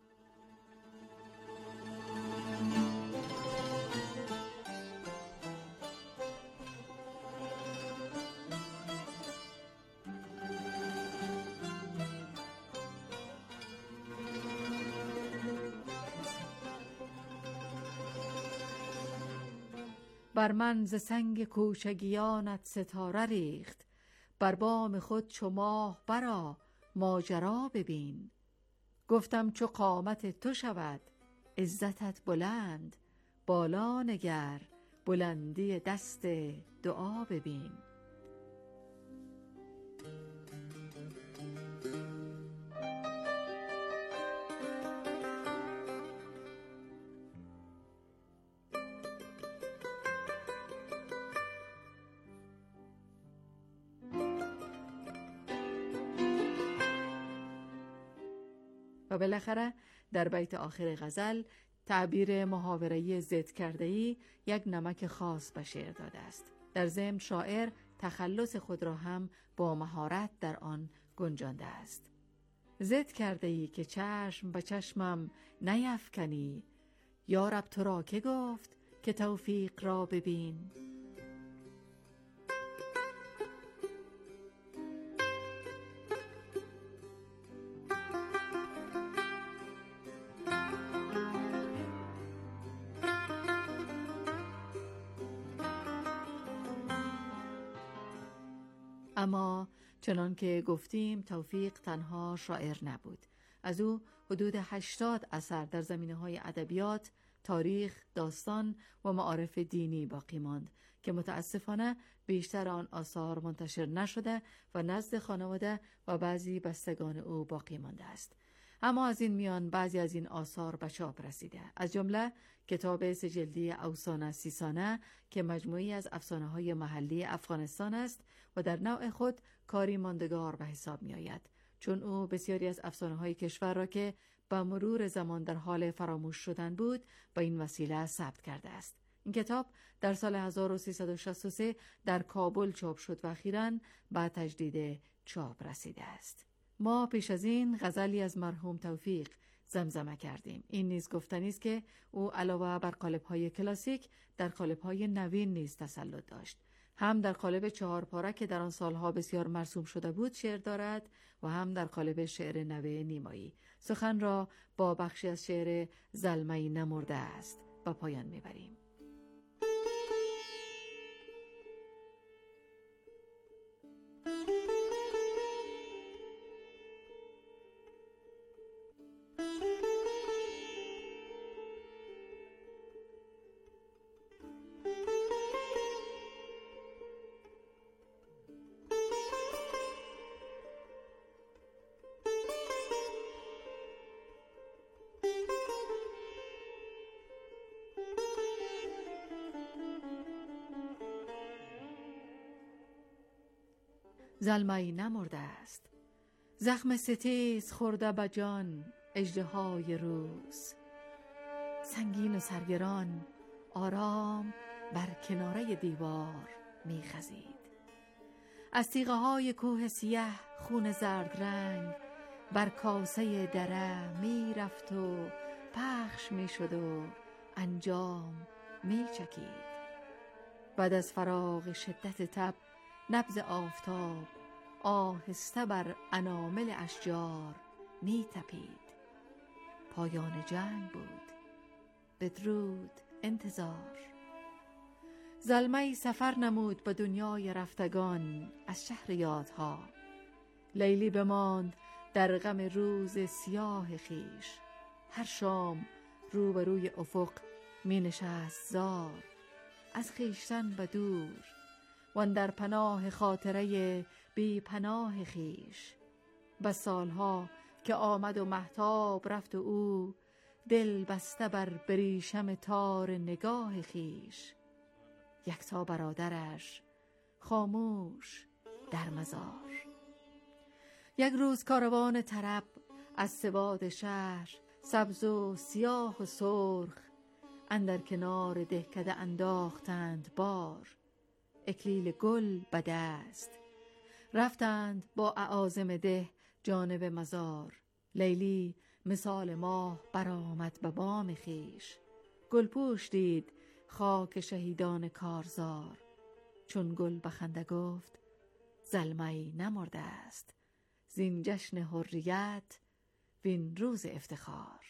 بر من ز سنگ کوچگیانت ستاره ریخت، بر بام خود چو ماه برآ ماجرا ببین. گفتم چو قامت تو شود عزتت بلند، بالا نگر بلندی دست دعا ببین. و بالاخره در بیت آخر غزل تعبیر محاوره‌ای ضد کرده‌ای یک نمک خاص به شعر داده است. در ضمن شاعر تخلص خود را هم با مهارت در آن گنجانده است. ضد کرده‌ای که چشم به چشمم نیفکنی، یا رب تو را که گفت که توفیق را ببین. اما چنان که گفتیم توفیق تنها شاعر نبود. از او حدود هشتاد اثر در زمینه‌های ادبیات، تاریخ، داستان و معارف دینی باقی ماند که متاسفانه بیشتر آن آثار منتشر نشده و نزد خانواده و بعضی بستگان او باقی مانده است. اما از این میان بعضی از این آثار به چاپ رسیده، از جمله کتاب سه جلدی اوسانه سیسانه که مجموعی از افسانه‌های محلی افغانستان است و در نوع خود کاری ماندگار به حساب می آید، چون او بسیاری از افسانه‌های کشور را که با مرور زمان در حال فراموش شدن بود با این وسیله ثبت کرده است. این کتاب در سال هزار و سیصد و شصت و سه در کابل چاپ شد و اخیراً به تجدید چاپ رسیده است. ما پیش از این غزلی از مرحوم توفیق زمزمه کردیم. این نیز گفتنی است که او علاوه بر قالب‌های کلاسیک در قالب‌های نوین نیز تسلط داشت. هم در قالب چهار پاره که در آن سالها بسیار مرسوم شده بود شعر دارد و هم در قالب شعر نو نیمایی. سخن را با بخشی از شعر زلمه‌ای نمرده است به پایان میبریم. زلمه‌ای نمرده است، زخم ستیز خورده به جان اژدهای روز، سنگین و سرگران آرام بر کناره دیوار می‌خزید. از تیغه های کوه سیاه خون زرد رنگ بر کاسه دره میرفت و پخش میشد و انجام میچکید. بعد از فراغ شدت تب نبض آفتاب آهسته بر انامل اشجار می تپید. پایان جنگ بود. بدرود انتظار. زلمه‌ای سفر نمود به دنیای رفتگان از شهر یادها. لیلی بماند در غم روز سیاه خیش. هر شام روبروی افق می نشست زار، از خیشتن به دور وان در پناه خاطره بی پناه خیش. و سالها که آمد و مهتاب رفت و او دل بسته بر بریشم تار نگاه خیش. یکتا برادرش خاموش در مزار. یک روز کاروان طرب از سواد شهر، سبز و سیاه و سرخ اندر کنار دهکده انداختند بار. اکلیل گل به دست رفتند با اعاظم ده جانب مزار. لیلی مثال ماه برآمد به بام خیش. گلپوش دید خاک شهیدان کارزار. چون گل به خنده گفت زلمی نمرده است، زین جشن حریت وین روز افتخار.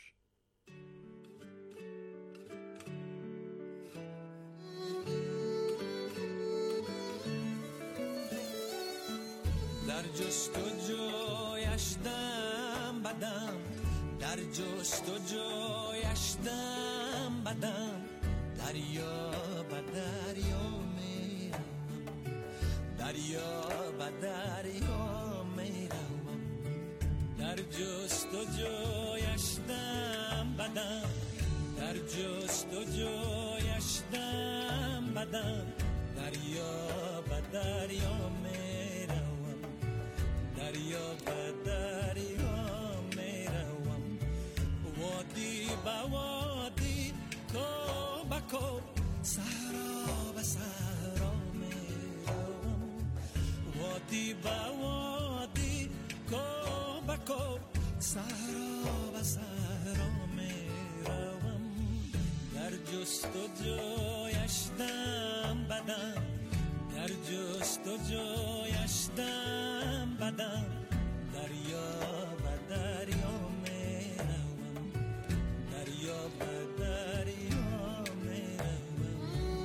در جستجویش دم بدم، در جستجویش دم بدم، دریا به دریا میروم، دریا به دریا میروم. در جستجویش دم بدم، در جستجویش دم بدم، دریا به دریا میروم، دریا به دریا میروم. وادی به وادی، کو به کو، صحرا به صحرا میروم. وادی به وادی، کو به کو، صحرا به صحرا میروم. در جستجویش دم بدم، در جستجویش دم بدم، دریا به دریا میروم، دریا به دریا میروم.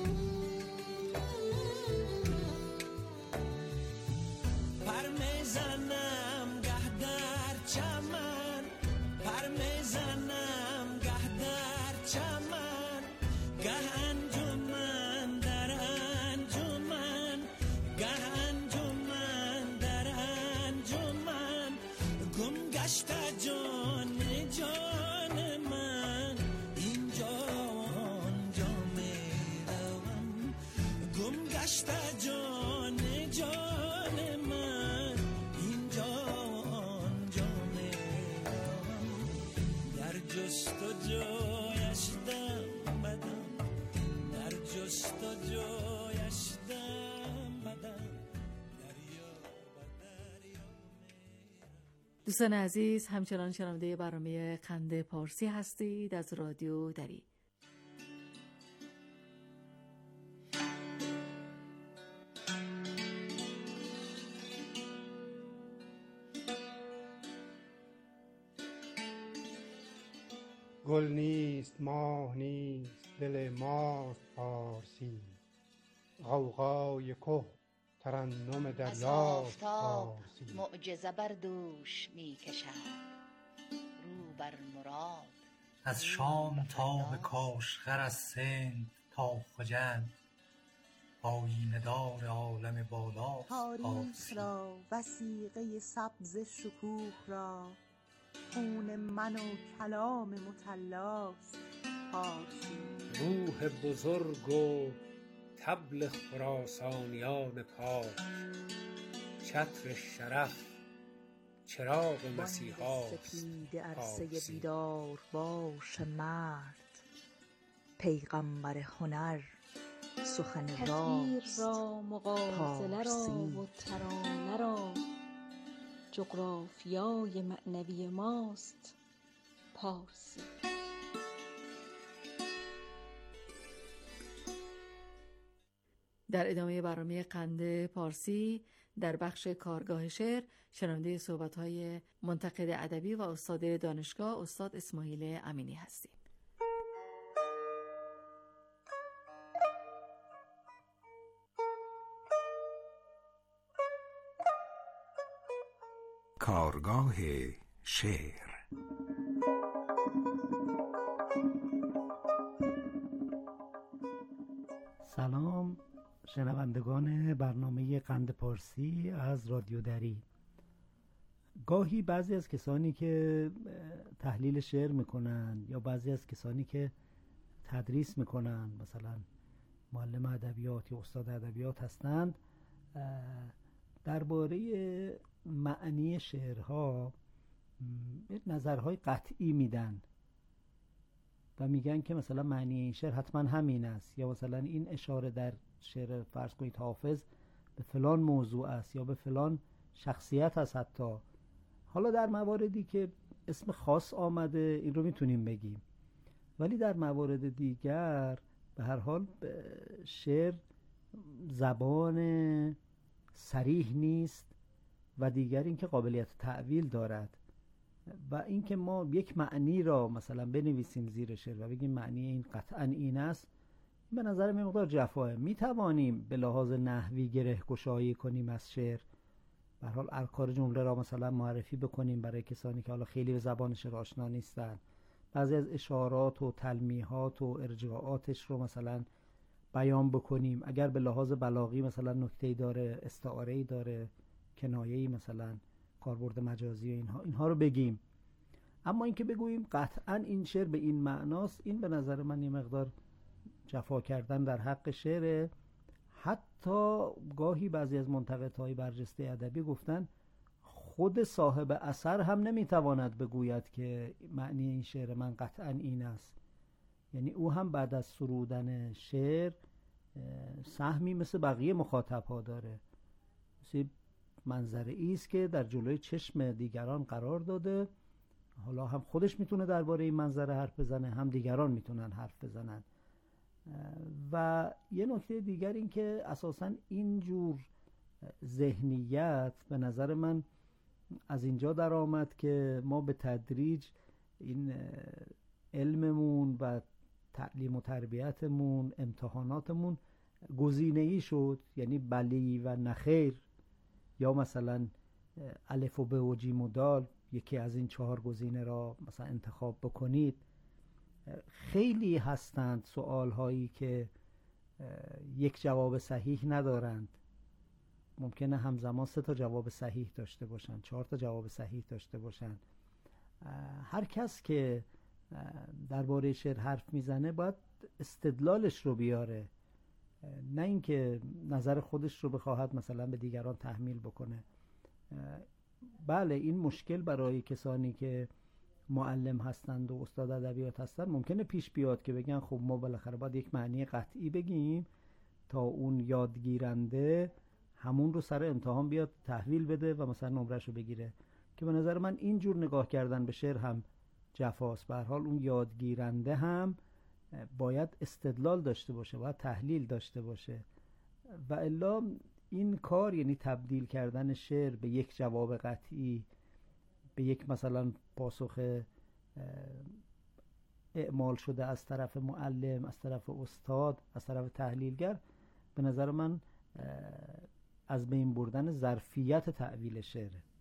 پر میزنم گه در چمن، پر میزنم گه در چمن، گه انجمن در انجمن، گه انجمن در انجمن. گم گشت جان جان من، اینجا آنجا میروم. گم گشت جان جان من، اینجا آنجا میروم. در جستجویش دم بدم، در جستجویش دم بدم، دریا به دریا. دوستان عزیز، همچنان شنونده برنامه قند پارسی هستید از رادیو دری. گل نیست ماه نیست دل ماست پارسی، غوغای که ترنم از دریاست آفتاب پارسی. معجزه بر دوش می کشد، رو بر مراد. از شام تا به کاشغر، از سند تا خجند، آیینه دار عالم بالاست تاریخ پارسی. را وثیقه سبز شکوه را، خون من و کلام مطلاست پارسی. روح بزرگ و طبل خراسانیان پاک، چتر شرف چراغ مسیحاست سپید عرصه پارسی. بیدار باش مرد، پیغمبر هنر سخن تصویر راست را، مغازله را پارسی. و ترانه را، جغرافیای معنوی ماست پارسی. در ادامه برنامه قند پارسی در بخش کارگاه شعر شنونده صحبت‌های منتقد ادبی و استاد دانشگاه استاد اسماعیل امینی هستیم. کارگاه شعر. سلام شنوندگان برنامه قند پارسی از رادیو دری. گاهی بعضی از کسانی که تحلیل شعر میکنن یا بعضی از کسانی که تدریس میکنن، مثلا معلم ادبیات یا استاد ادبیات هستند، درباره معنی شعرها نظرهای قطعی میدن و میگن که مثلا معنی این شعر حتما همین است، یا مثلا این اشاره در شعر فرض کنید حافظ به فلان موضوع است یا به فلان شخصیت است. حتی حالا در مواردی که اسم خاص آمده این رو میتونیم بگیم، ولی در موارد دیگر به هر حال شعر زبان صریح نیست و دیگر اینکه قابلیت تعویل دارد و اینکه ما یک معنی را مثلا بنویسیم زیر شعر و بگیم معنی این قطعا این است، به نظر من مقدار جفاه. می توانیم به لحاظ نحوی گره گشایی کنیم از شعر، به هر حال ارکان جمله را مثلا معرفی بکنیم برای کسانی که حالا خیلی به زبان شعر آشنا نیستن، بعضی از اشارات و تلمیحات و ارجاعاتش رو مثلا بیان بکنیم، اگر به لحاظ بلاغی مثلا نکته‌ای داره، استعاره‌ای داره، کنایه‌ای مثلا کاربرد مجازی و اینها اینها رو بگیم. اما اینکه بگوییم قطعا این شعر به این معناست، این به نظر من یه مقدار جفا کردن در حق شعر. حتی گاهی بعضی از منتقدهای برجسته ادبی گفتن خود صاحب اثر هم نمیتواند بگوید که معنی این شعر من قطعا این است. یعنی او هم بعد از سرودن شعر سهمی مثل بقیه مخاطبها داره، مثل منظره است که در جلوی چشم دیگران قرار داده. حالا هم خودش میتونه درباره این منظره حرف بزنه، هم دیگران میتونن حرف بزنن. و یه نکته دیگر این که اساساً اینجور ذهنیت به نظر من از اینجا در آمد که ما به تدریج این علممون و تعلیم و تربیتمون، امتحاناتمون گزینه‌ای شد، یعنی بلی و نخیر یا مثلا الف و ب و جیم و دال، یکی از این چهار گزینه را مثلا انتخاب بکنید. خیلی هستند سوال هایی که یک جواب صحیح ندارند، ممکنه همزمان سه تا جواب صحیح داشته باشند، چهار تا جواب صحیح داشته باشند. هر کس که درباره شعر حرف میزنه باید استدلالش رو بیاره، نه اینکه نظر خودش رو بخواهد مثلا به دیگران تحمیل بکنه. بله این مشکل برای کسانی که معلم هستند و استاد ادبیات هستند ممکنه پیش بیاد که بگن خب ما بالاخره باید یک معنی قطعی بگیم تا اون یادگیرنده همون رو سر امتحان بیاد تحویل بده و مثلا نمرش رو بگیره، که به نظر من اینجور نگاه کردن به شعر هم جفاست. به هر حال اون یادگیرنده هم باید استدلال داشته باشه، باید تحلیل داشته باشه، و الا این کار یعنی تبدیل کردن شعر به یک جواب قطعی، به یک مثلا پاسخ اعمال شده از طرف معلم، از طرف استاد، از طرف تحلیلگر، به نظر من از بین بردن ظرفیت تعویل شعره.